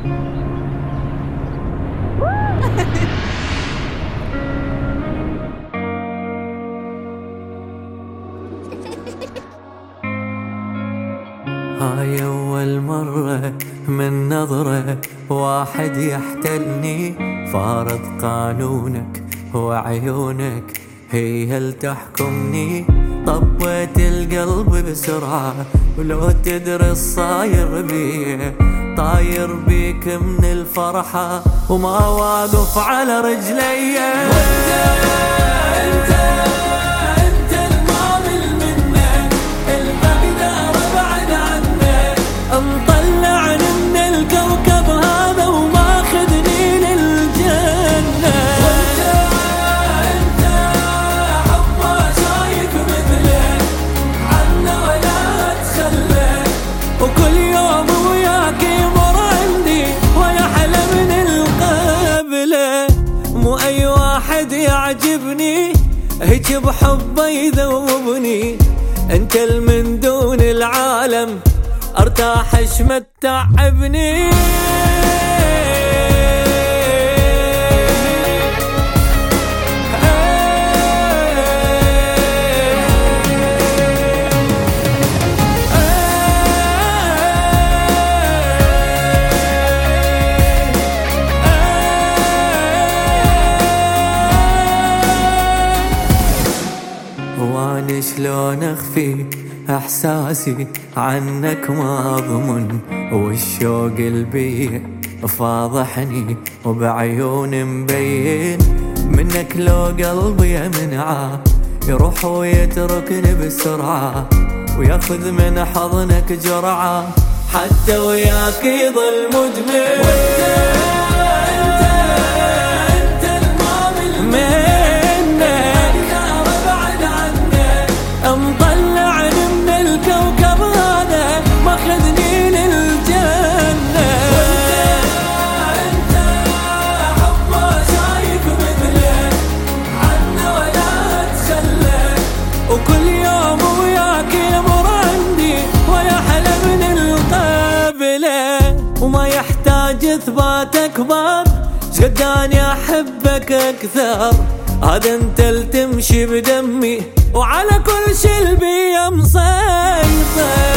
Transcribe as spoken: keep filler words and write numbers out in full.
هاي أول مرة من نظرة واحد يحتلني، فارض قانونك وعيونك هي اللي تحكمني. طبيت القلب بسرعة ولو تدري الصاير بيه، طاير بيك من الفرحة وما واقف على رجلي. يعجبني هيك بحبه يذوبني، انت من دون العالم ارتاح اش ما تتعبني. وانا شلون اخفي احساسي عنك ما اضمن، والشوق البي فاضحني وبعيون مبين، منك لو قلبي يمنعه يروح ويتركني بسرعة، وياخذ من حضنك جرعة حتى وياك يضل مدمن. وما يحتاج اثبات اكبر شقد اني احبك اكثر، هذا انت اللي تمشي بدمي وعلى كل شي البي مسيطر.